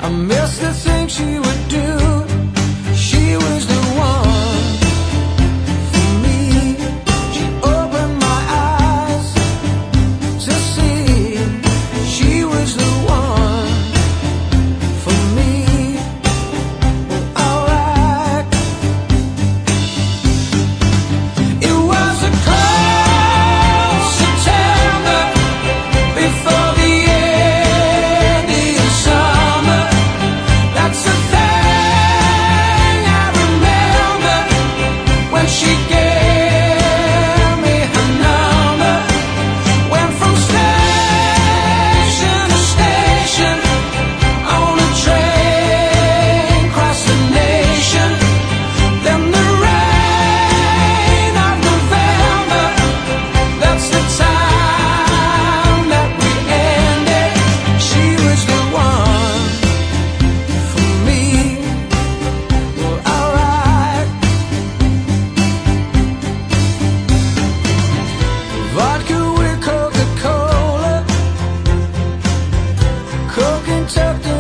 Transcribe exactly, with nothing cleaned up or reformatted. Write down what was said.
I miss the things she would do. She was the one for me. She opened my eyes to see she was the one for me. Well, alright. It was a cold September before the end of the summer. That's the thing I remember when she gave me her number. Went from station to station on a train across the nation. Then the rain of November, that's the time that we ended. She was the one for me. Well, alright. Vodka with Coca-Cola, Coke and tucked